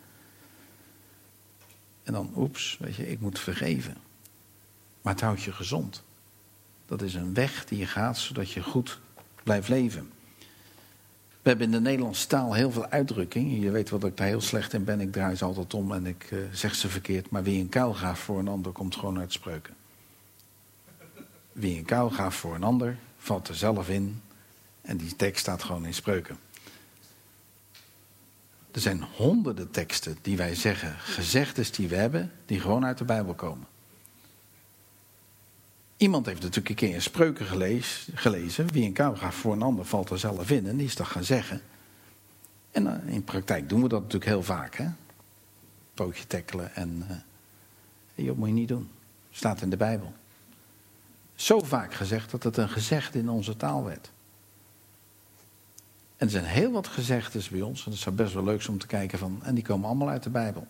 En dan, oeps, weet je, ik moet vergeven. Maar het houdt je gezond. Dat is een weg die je gaat, zodat je goed blijft leven. We hebben in de Nederlandse taal heel veel uitdrukkingen. Je weet wat ik daar heel slecht in ben. Ik draai ze altijd om en ik zeg ze verkeerd. Maar wie een kuil graaft voor een ander, komt gewoon uit Spreuken. Wie een kuil graaft voor een ander, valt er zelf in. En die tekst staat gewoon in Spreuken. Er zijn honderden teksten die wij zeggen, gezegdes die we hebben, die gewoon uit de Bijbel komen. Iemand heeft natuurlijk een keer in Spreuken gelezen. Wie een kuil graaft voor een ander, valt er zelf in. En die is dat gaan zeggen. En in praktijk doen we dat natuurlijk heel vaak. Hè? Pootje tackelen en dat moet je niet doen. Staat in de Bijbel. Zo vaak gezegd dat het een gezegde in onze taal werd. En er zijn heel wat gezegdes bij ons. En het zou best wel leuk zijn om te kijken van. En die komen allemaal uit de Bijbel.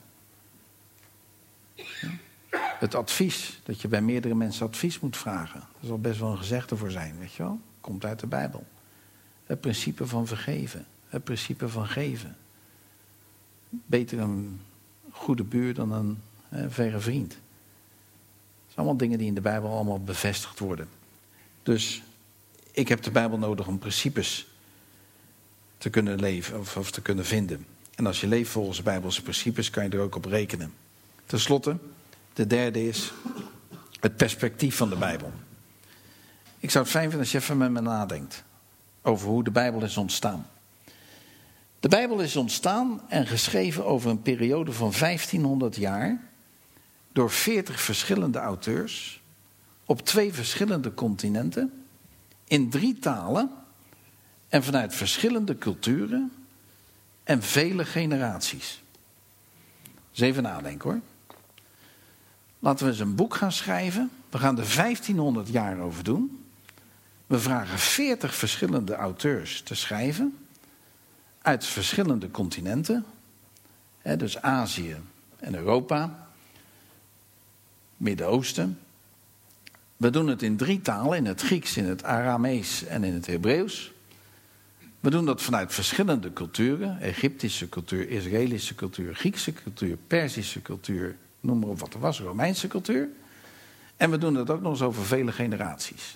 Ja? Het advies, dat je bij meerdere mensen advies moet vragen. Daar zal best wel een gezegde voor zijn, weet je wel. Komt uit de Bijbel. Het principe van vergeven. Het principe van geven. Beter een goede buur dan een verre vriend. Het zijn allemaal dingen die in de Bijbel allemaal bevestigd worden. Dus ik heb de Bijbel nodig om principes te kunnen leven of te kunnen vinden. En als je leeft volgens de Bijbelse principes, kan je er ook op rekenen. Ten slotte, de derde is het perspectief van de Bijbel. Ik zou het fijn vinden als je even met me nadenkt over hoe de Bijbel is ontstaan. De Bijbel is ontstaan en geschreven over een periode van 1500 jaar door 40 verschillende auteurs op 2 verschillende continenten in 3 talen en vanuit verschillende culturen en vele generaties. Dus even nadenken hoor. Laten we eens een boek gaan schrijven. We gaan er 1500 jaar over doen. We vragen 40 verschillende auteurs te schrijven. Uit verschillende continenten. Dus Azië en Europa. Midden-Oosten. We doen het in 3 talen. In het Grieks, in het Aramees en in het Hebreeuws. We doen dat vanuit verschillende culturen. Egyptische cultuur, Israëlische cultuur, Griekse cultuur, Perzische cultuur. Noem maar op wat er was, Romeinse cultuur. En we doen dat ook nog eens over vele generaties.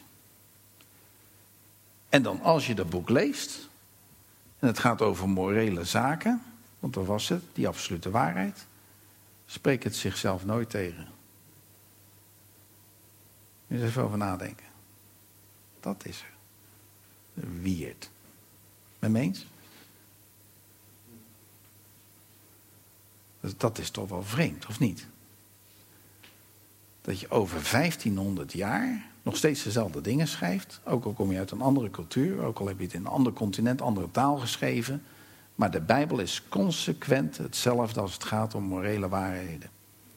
En dan als je dat boek leest, en het gaat over morele zaken, want dat was het, die absolute waarheid, spreekt het zichzelf nooit tegen. Moet je er even over nadenken. Dat is er. Weird. Met me eens? Dat is toch wel vreemd, of niet? Dat je over 1500 jaar nog steeds dezelfde dingen schrijft. Ook al kom je uit een andere cultuur. Ook al heb je het in een ander continent, andere taal geschreven. Maar de Bijbel is consequent hetzelfde als het gaat om morele waarheden.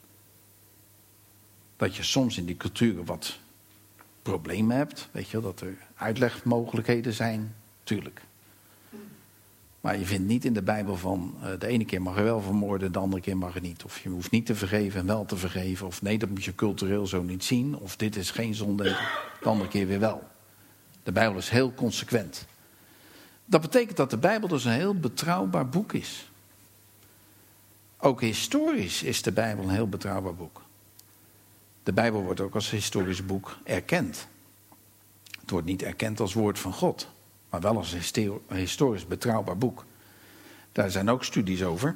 Dat je soms in die culturen wat problemen hebt. Weet je, dat er uitlegmogelijkheden zijn. Tuurlijk. Maar je vindt niet in de Bijbel van de ene keer mag je wel vermoorden, de andere keer mag je niet. Of je hoeft niet te vergeven en wel te vergeven. Of nee, dat moet je cultureel zo niet zien. Of dit is geen zonde, de andere keer weer wel. De Bijbel is heel consequent. Dat betekent dat de Bijbel dus een heel betrouwbaar boek is. Ook historisch is de Bijbel een heel betrouwbaar boek. De Bijbel wordt ook als historisch boek erkend. Het wordt niet erkend als woord van God. Maar wel als een historisch betrouwbaar boek. Daar zijn ook studies over.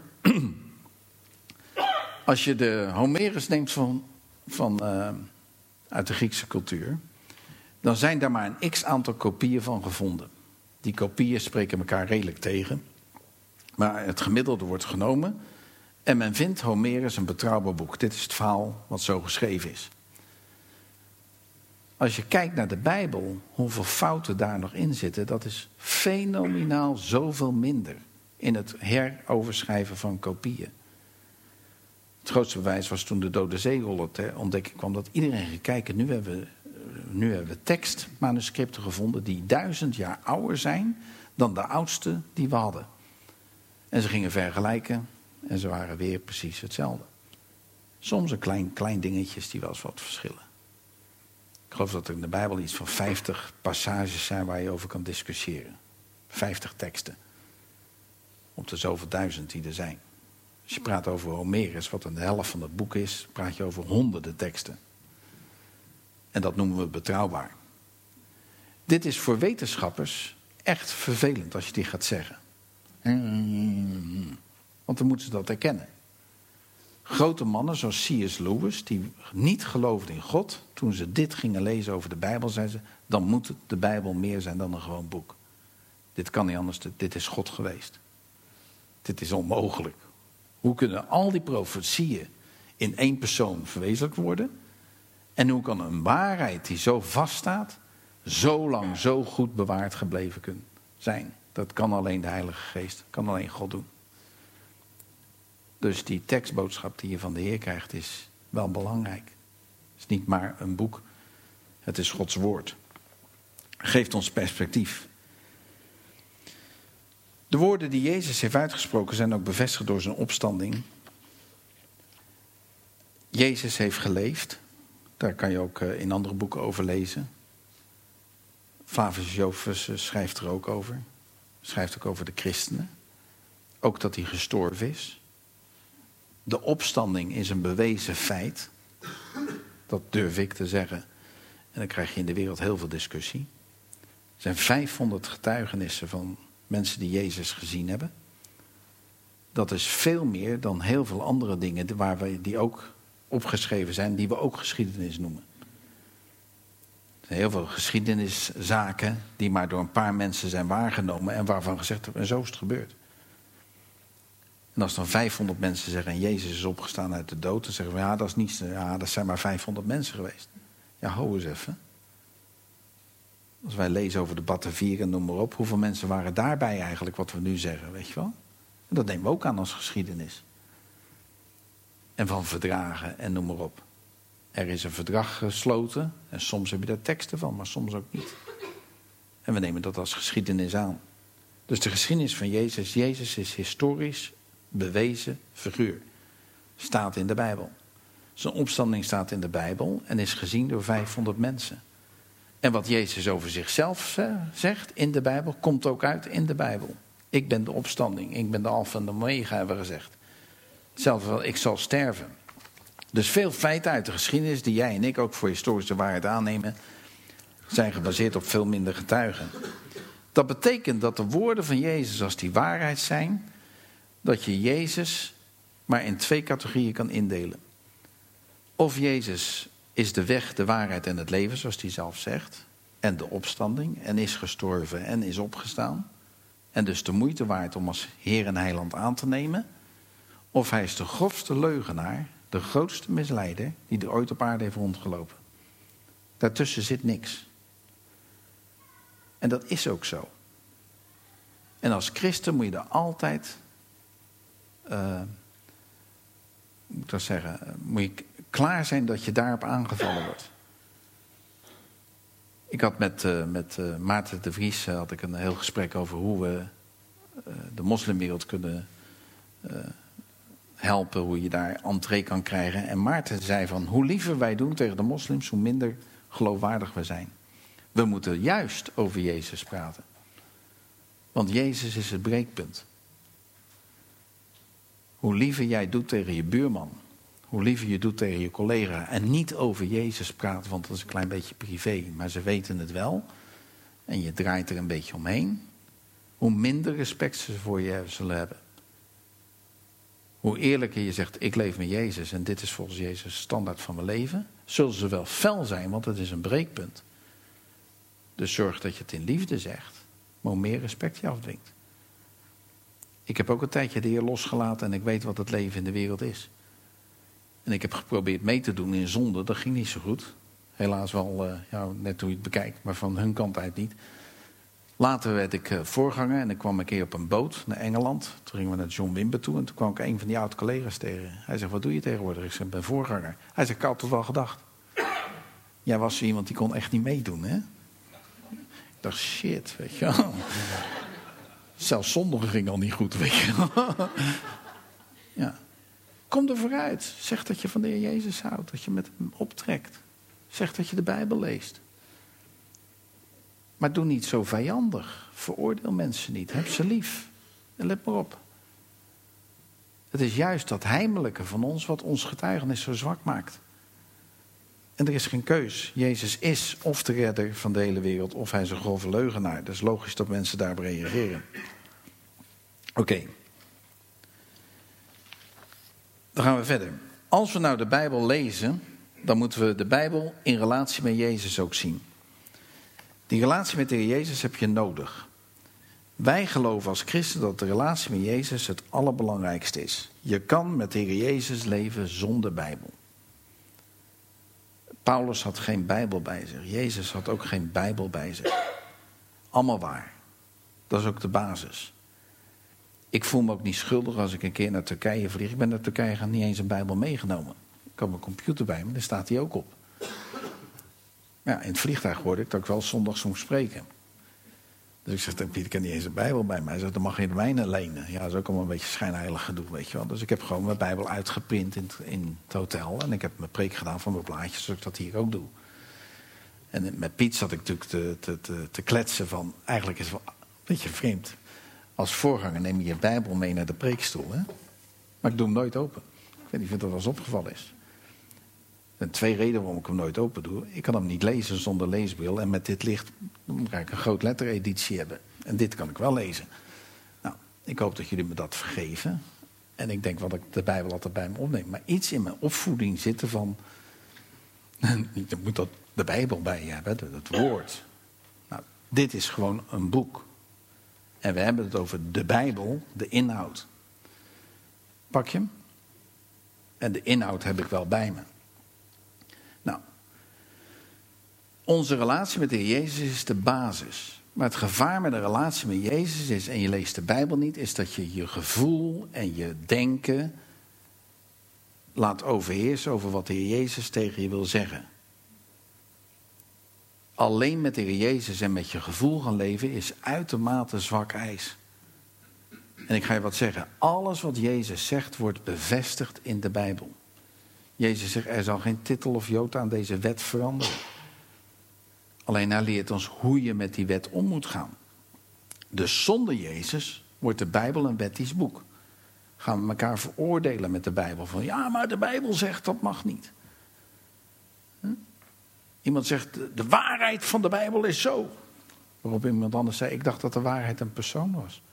Als je de Homerus neemt uit de Griekse cultuur, dan zijn daar maar een x-aantal kopieën van gevonden. Die kopieën spreken elkaar redelijk tegen. Maar het gemiddelde wordt genomen. En men vindt Homerus een betrouwbaar boek. Dit is het verhaal wat zo geschreven is. Als je kijkt naar de Bijbel, hoeveel fouten daar nog in zitten, dat is fenomenaal zoveel minder in het heroverschrijven van kopieën. Het grootste bewijs was toen de Dode Zeerollen ter ontdekking kwam, dat iedereen ging kijken. Nu hebben we tekstmanuscripten gevonden die 1000 jaar ouder zijn dan de oudste die we hadden. En ze gingen vergelijken en ze waren weer precies hetzelfde. Soms een klein dingetjes die wel eens wat verschillen. Ik geloof dat er in de Bijbel iets van 50 passages zijn waar je over kan discussiëren. 50 teksten. Op de zoveel duizend die er zijn. Als je praat over Homerus, wat een de helft van het boek is, praat je over honderden teksten. En dat noemen we betrouwbaar. Dit is voor wetenschappers echt vervelend als je die gaat zeggen. Want dan moeten ze dat erkennen. Grote mannen zoals C.S. Lewis, die niet geloofden in God, toen ze dit gingen lezen over de Bijbel, zeiden ze, dan moet de Bijbel meer zijn dan een gewoon boek. Dit kan niet anders, dit is God geweest. Dit is onmogelijk. Hoe kunnen al die profetieën in één persoon verwezenlijkt worden? En hoe kan een waarheid die zo vaststaat, zo lang, zo goed bewaard gebleven kunnen zijn? Dat kan alleen de Heilige Geest, kan alleen God doen. Dus die tekstboodschap die je van de Heer krijgt is wel belangrijk. Het is niet maar een boek, het is Gods woord. Geeft ons perspectief. De woorden die Jezus heeft uitgesproken zijn ook bevestigd door zijn opstanding. Jezus heeft geleefd. Daar kan je ook in andere boeken over lezen. Flavius Josephus schrijft er ook over. Schrijft ook over de christenen. Ook dat hij gestorven is. De opstanding is een bewezen feit. Dat durf ik te zeggen. En dan krijg je in de wereld heel veel discussie. Er zijn 500 getuigenissen van mensen die Jezus gezien hebben. Dat is veel meer dan heel veel andere dingen die ook opgeschreven zijn, die we ook geschiedenis noemen. Er zijn heel veel geschiedeniszaken die maar door een paar mensen zijn waargenomen en waarvan gezegd wordt, en zo is het gebeurd. En als dan 500 mensen zeggen, en Jezus is opgestaan uit de dood, dan zeggen we, ja, dat is niet, ja, dat zijn maar 500 mensen geweest. Ja, ho eens even. Als wij lezen over de Batavieren en noem maar op, hoeveel mensen waren daarbij eigenlijk wat we nu zeggen, weet je wel? En dat nemen we ook aan als geschiedenis. En van verdragen en noem maar op. Er is een verdrag gesloten en soms heb je daar teksten van, maar soms ook niet. En we nemen dat als geschiedenis aan. Dus de geschiedenis van Jezus is historisch bewezen figuur. Staat in de Bijbel. Zijn opstanding staat in de Bijbel en is gezien door 500 mensen. En wat Jezus over zichzelf zegt in de Bijbel, komt ook uit in de Bijbel. Ik ben de opstanding, ik ben de alfa en de omega, hebben we gezegd. Hetzelfde wel, ik zal sterven. Dus veel feiten uit de geschiedenis, die jij en ik ook voor historische waarheid aannemen, zijn gebaseerd op veel minder getuigen. Dat betekent dat de woorden van Jezus, als die waarheid zijn, dat je Jezus maar in 2 categorieën kan indelen. Of Jezus is de weg, de waarheid en het leven, zoals hij zelf zegt. En de opstanding. En is gestorven en is opgestaan. En dus de moeite waard om als Heer en Heiland aan te nemen. Of hij is de grofste leugenaar, de grootste misleider die er ooit op aarde heeft rondgelopen. Daartussen zit niks. En dat is ook zo. En als christen moet je er altijd, moet je klaar zijn dat je daarop aangevallen wordt. Ik had met Maarten de Vries had ik een heel gesprek over hoe we de moslimwereld kunnen helpen, hoe je daar entree kan krijgen. En Maarten zei van, hoe liever wij doen tegen de moslims, hoe minder geloofwaardig we zijn. We moeten juist over Jezus praten. Want Jezus is het breekpunt. Hoe liever jij doet tegen je buurman, hoe liever je doet tegen je collega en niet over Jezus praat, want dat is een klein beetje privé, maar ze weten het wel. En je draait er een beetje omheen. Hoe minder respect ze voor je zullen hebben. Hoe eerlijker je zegt, ik leef met Jezus en dit is volgens Jezus standaard van mijn leven, zullen ze wel fel zijn, want het is een breekpunt. Dus zorg dat je het in liefde zegt, maar hoe meer respect je afdwingt. Ik heb ook een tijdje de Heer losgelaten en ik weet wat het leven in de wereld is. En ik heb geprobeerd mee te doen in zonde, dat ging niet zo goed. Helaas wel, net hoe je het bekijkt, maar van hun kant uit niet. Later werd ik voorganger en ik kwam een keer op een boot naar Engeland. Toen gingen we naar John Wimber toe en toen kwam ik een van die oude collega's tegen. Hij zegt, wat doe je tegenwoordig? Ik zeg, ik ben voorganger. Hij zegt, ik had het wel gedacht. Jij was zo iemand die kon echt niet meedoen, hè? Ik dacht, shit, weet je wel. Zelfs zondigen ging al niet goed, weet je. Ja. Kom er vooruit. Zeg dat je van de Heer Jezus houdt. Dat je met hem optrekt. Zeg dat je de Bijbel leest. Maar doe niet zo vijandig. Veroordeel mensen niet. Heb ze lief. En let maar op. Het is juist dat heimelijke van ons wat ons getuigenis zo zwak maakt. En er is geen keus. Jezus is of de redder van de hele wereld of hij is een grove leugenaar. Dus logisch dat mensen daarop reageren. Oké. Dan gaan we verder. Als we nou de Bijbel lezen, dan moeten we de Bijbel in relatie met Jezus ook zien. Die relatie met de Heer Jezus heb je nodig. Wij geloven als christen dat de relatie met Jezus het allerbelangrijkste is. Je kan met de Heer Jezus leven zonder Bijbel. Paulus had geen Bijbel bij zich. Jezus had ook geen Bijbel bij zich. Allemaal waar. Dat is ook de basis. Ik voel me ook niet schuldig als ik een keer naar Turkije vlieg. Ik ben naar Turkije gaan, niet eens een Bijbel meegenomen. Ik had mijn computer bij me, daar staat die ook op. Ja, in het vliegtuig hoorde ik dat ik wel zondags moest spreken. Dus ik zeg, Piet, ik heb niet eens een Bijbel bij mij. Hij zegt, dan mag je de mijne lenen. Ja, dat is ook allemaal een beetje schijnheilig gedoe, weet je wel. Dus ik heb gewoon mijn Bijbel uitgeprint in het hotel. En ik heb mijn preek gedaan van mijn blaadjes, zodat ik dat hier ook doe. En met Piet zat ik natuurlijk te kletsen van... Eigenlijk is het wel een beetje vreemd. Als voorganger neem je je Bijbel mee naar de preekstoel, hè? Maar ik doe hem nooit open. Ik weet niet of dat wel eens opgevallen is. Er zijn 2 redenen waarom ik hem nooit open doe. Ik kan hem niet lezen zonder leesbril. En met dit licht moet ik een groot lettereditie hebben. En dit kan ik wel lezen. Nou, ik hoop dat jullie me dat vergeven. En ik denk wel dat ik de Bijbel altijd bij me opneem. Maar iets in mijn opvoeding zit er van... Je moet dat de Bijbel bij je hebben, het woord. Nou, dit is gewoon een boek. En we hebben het over de Bijbel, de inhoud. Pak je hem? En de inhoud heb ik wel bij me. Nou, onze relatie met de Heer Jezus is de basis. Maar het gevaar met een relatie met Jezus is, en je leest de Bijbel niet, is dat je je gevoel en je denken laat overheersen over wat de Heer Jezus tegen je wil zeggen. Alleen met de Heer Jezus en met je gevoel gaan leven is uitermate zwak ijs. En ik ga je wat zeggen. Alles wat Jezus zegt wordt bevestigd in de Bijbel. Jezus zegt, er zal geen titel of jota aan deze wet veranderen. Alleen hij leert ons hoe je met die wet om moet gaan. Dus zonder Jezus wordt de Bijbel een wettisch boek. Gaan we elkaar veroordelen met de Bijbel. Van ja, maar de Bijbel zegt dat mag niet. Iemand zegt, de waarheid van de Bijbel is zo. Waarop iemand anders zei, ik dacht dat de waarheid een persoon was.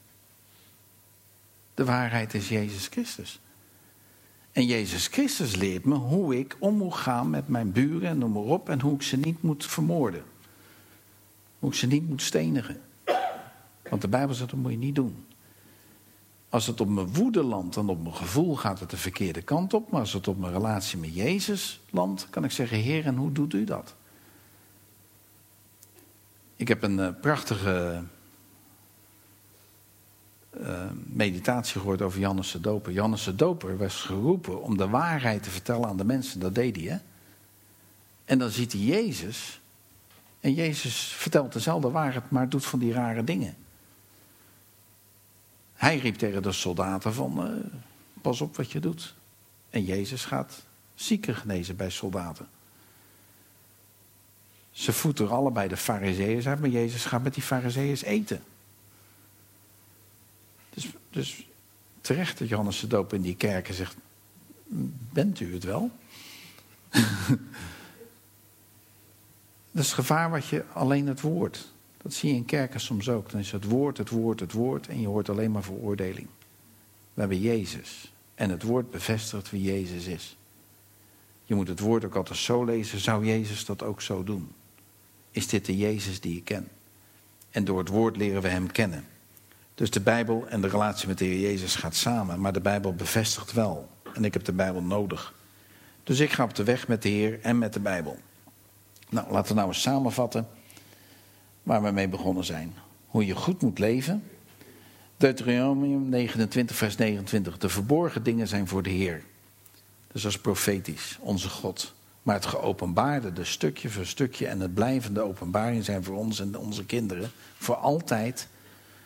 De waarheid is Jezus Christus. En Jezus Christus leert me hoe ik om moet gaan met mijn buren en noem maar op. En hoe ik ze niet moet vermoorden. Hoe ik ze niet moet stenigen. Want de Bijbel zegt, dat moet je niet doen. Als het op mijn woede landt en op mijn gevoel gaat het de verkeerde kant op. Maar als het op mijn relatie met Jezus landt, kan ik zeggen, Heer, en hoe doet u dat? Ik heb een prachtige meditatie gehoord over Johannes de Doper. Johannes de Doper was geroepen om de waarheid te vertellen aan de mensen. Dat deed hij, hè? En dan ziet hij Jezus. En Jezus vertelt dezelfde waarheid, maar doet van die rare dingen. Hij riep tegen de soldaten van, pas op wat je doet. En Jezus gaat zieken genezen bij soldaten. Ze voeten allebei de Farizeeërs uit, maar Jezus gaat met die Farizeeërs eten. Dus terecht dat Johannes de Doper in die kerken zegt, bent u het wel? Dat is het gevaar wat je alleen het woord. Dat zie je in kerken soms ook. Dan is het woord, het woord, het woord. En je hoort alleen maar veroordeling. We hebben Jezus. En het woord bevestigt wie Jezus is. Je moet het woord ook altijd zo lezen. Zou Jezus dat ook zo doen? Is dit de Jezus die ik ken? En door het woord leren we hem kennen. Dus de Bijbel en de relatie met de Heer Jezus gaat samen. Maar de Bijbel bevestigt wel. En ik heb de Bijbel nodig. Dus ik ga op de weg met de Heer en met de Bijbel. Nou, laten we nou eens samenvatten waar we mee begonnen zijn. Hoe je goed moet leven. Deuteronomium 29 vers 29. De verborgen dingen zijn voor de Heer. Dus dat is profetisch, onze God. Maar het geopenbaarde, de stukje voor stukje en het blijvende openbaring zijn voor ons en onze kinderen. Voor altijd.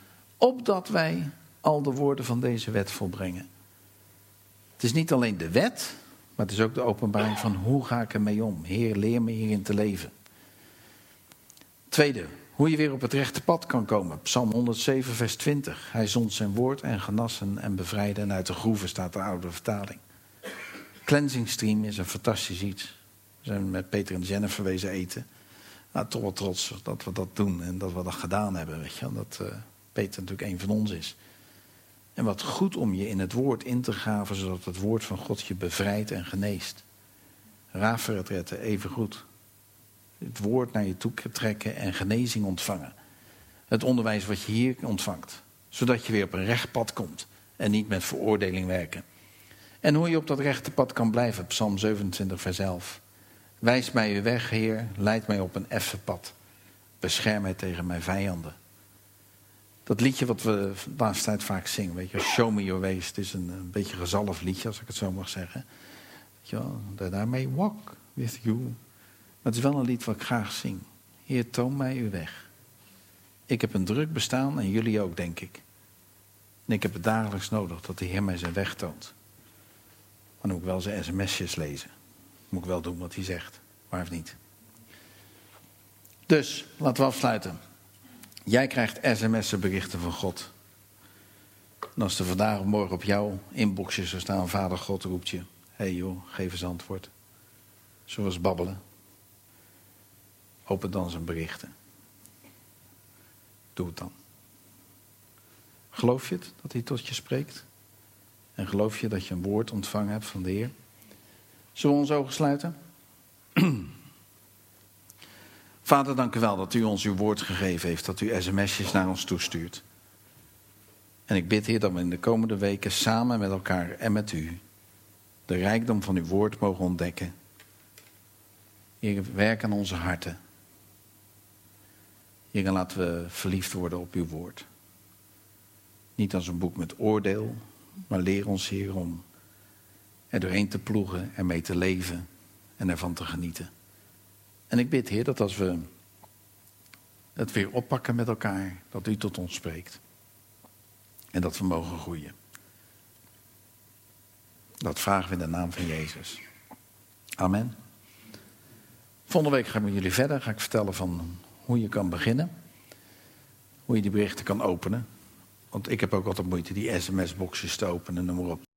opdat wij al de woorden van deze wet volbrengen. Het is niet alleen de wet, maar het is ook de openbaring van hoe ga ik ermee om. Heer, leer me hierin te leven. Tweede, hoe je weer op het rechte pad kan komen. Psalm 107, vers 20. Hij zond zijn woord en genassen en bevrijden. En uit de groeven staat de oude vertaling. Cleansing stream is een fantastisch iets. We zijn met Peter en Jennifer wezen eten. Nou, toch wel trots dat we dat doen en dat we dat gedaan hebben. Weet je? Dat Peter natuurlijk een van ons is. En wat goed om je in het woord in te graven, zodat het woord van God je bevrijdt en geneest. Raafretretten, even goed. Het woord naar je toe trekken en genezing ontvangen. Het onderwijs wat je hier ontvangt. Zodat je weer op een recht pad komt. En niet met veroordeling werken. En hoe je op dat rechte pad kan blijven. Psalm 27 vers 11. Wijs mij uw weg, Heer. Leid mij op een effen pad. Bescherm mij tegen mijn vijanden. Dat liedje wat we de laatste tijd vaak zingen. Weet je, Show me your ways. Het is een beetje gezalfd liedje, als ik het zo mag zeggen. Weet je wel, that I may walk with you. Maar het is wel een lied wat ik graag zing. Heer, toon mij uw weg. Ik heb een druk bestaan en jullie ook, denk ik. En ik heb het dagelijks nodig dat de Heer mij zijn weg toont. Maar dan moet ik wel zijn sms'jes lezen. Moet ik wel doen wat hij zegt. Maar of niet. Dus, laten we afsluiten. Jij krijgt sms'en berichten van God. En als er vandaag of morgen op jouw inboxje zou staan, Vader God roept je. Hé joh, geef eens antwoord. Zullen we eens babbelen? Open dan zijn berichten. Doe het dan. Geloof je het, dat hij tot je spreekt? En geloof je dat je een woord ontvangen hebt van de Heer? Zullen we onze ogen sluiten? Vader, dank u wel dat u ons uw woord gegeven heeft. Dat u sms'jes naar ons toestuurt. En ik bid, Heer, dat we in de komende weken samen met elkaar en met u de rijkdom van uw woord mogen ontdekken. Heer, werk aan onze harten. Heer, en laten we verliefd worden op uw woord. Niet als een boek met oordeel, maar leer ons, Heer, om er doorheen te ploegen, ermee te leven en ervan te genieten. En ik bid, Heer, dat als we het weer oppakken met elkaar, dat u tot ons spreekt. En dat we mogen groeien. Dat vragen we in de naam van Jezus. Amen. Volgende week ga ik met jullie verder. Ga ik vertellen van hoe je kan beginnen. Hoe je die berichten kan openen. Want ik heb ook altijd moeite die sms-boxjes te openen en noem maar op.